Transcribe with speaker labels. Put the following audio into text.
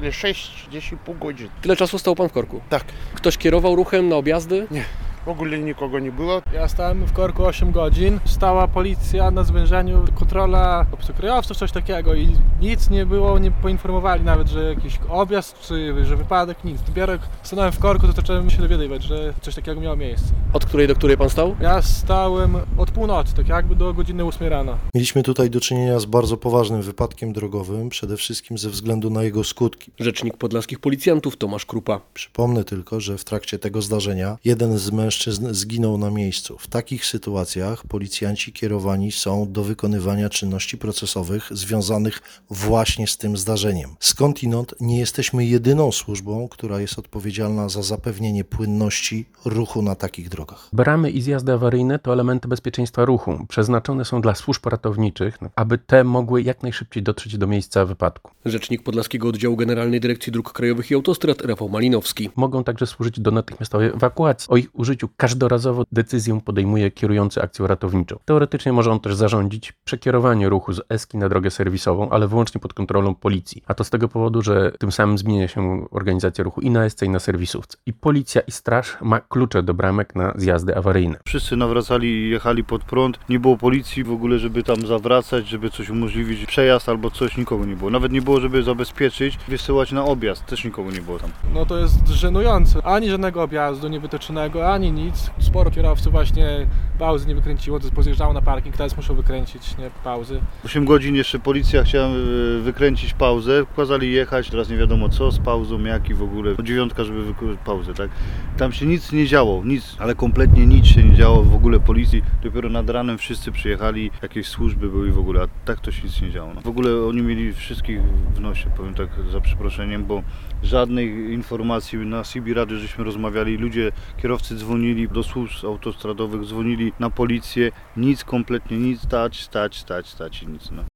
Speaker 1: ile? 6, gdzieś i pół godziny.
Speaker 2: Tyle czasu stał pan w korku?
Speaker 1: Tak.
Speaker 2: Ktoś kierował ruchem na objazdy?
Speaker 1: Nie. W ogóle nikogo nie było.
Speaker 3: Ja stałem w korku 8 godzin, stała policja na zwężeniu, kontrola obcokrajowców, coś takiego i nic nie było, nie poinformowali nawet, że jakiś objazd czy że wypadek, nic. Dopiero jak stanąłem w korku, to zacząłem się dowiadywać, że coś takiego miało miejsce.
Speaker 2: Od której do której pan stał?
Speaker 3: Ja stałem od północy, tak jakby do godziny 8 rano.
Speaker 4: Mieliśmy tutaj do czynienia z bardzo poważnym wypadkiem drogowym, przede wszystkim ze względu na jego skutki.
Speaker 2: Rzecznik podlaskich policjantów Tomasz Krupa.
Speaker 4: Przypomnę tylko, że w trakcie tego zdarzenia jeden z mężczyzn zginął na miejscu. W takich sytuacjach policjanci kierowani są do wykonywania czynności procesowych związanych właśnie z tym zdarzeniem. Skądinąd nie jesteśmy jedyną służbą, która jest odpowiedzialna za zapewnienie płynności ruchu na takich drogach.
Speaker 5: Bramy i zjazdy awaryjne to elementy bezpieczeństwa ruchu. Przeznaczone są dla służb ratowniczych, aby te mogły jak najszybciej dotrzeć do miejsca wypadku.
Speaker 2: Rzecznik Podlaskiego Oddziału Generalnej Dyrekcji Dróg Krajowych i Autostrad Rafał Malinowski.
Speaker 5: Mogą także służyć do natychmiastowej ewakuacji. O ich użyciu każdorazowo decyzję podejmuje kierujący akcją ratowniczą. Teoretycznie może on też zarządzić przekierowanie ruchu z eski na drogę serwisową, ale wyłącznie pod kontrolą policji. A to z tego powodu, że tym samym zmienia się organizacja ruchu i na esce, i na serwisówce. I policja i straż ma klucze do bramek na zjazdy awaryjne.
Speaker 6: Wszyscy nawracali i jechali pod prąd. Nie było policji w ogóle, żeby tam zawracać, żeby coś umożliwić, przejazd albo coś, nikogo nie było. Nawet nie było, żeby zabezpieczyć, wysyłać na objazd, też nikogo nie było tam.
Speaker 3: No to jest żenujące. Ani żadnego objazdu niewytyczonego, ani nic. Sporo kierowców właśnie pauzy nie wykręciło, to pozjeżdżało na parking, teraz muszą wykręcić pauzy.
Speaker 6: 8 godzin jeszcze policja chciała wykręcić pauzę, kazali jechać, teraz nie wiadomo co, z pauzą, jak i w ogóle. 9, żeby wykonać pauzę, tak? Tam się nic nie działo, nic, ale kompletnie nic się nie działo w ogóle policji. Dopiero nad ranem wszyscy przyjechali, jakieś służby były w ogóle, a tak to się nic nie działo. No. W ogóle oni mieli wszystkich w nosie, powiem tak za przeproszeniem, bo żadnej informacji na CB Radio żeśmy rozmawiali, ludzie, kierowcy dzwonili do służb autostradowych, dzwonili na policję, nic, kompletnie nic, stać i nic. No.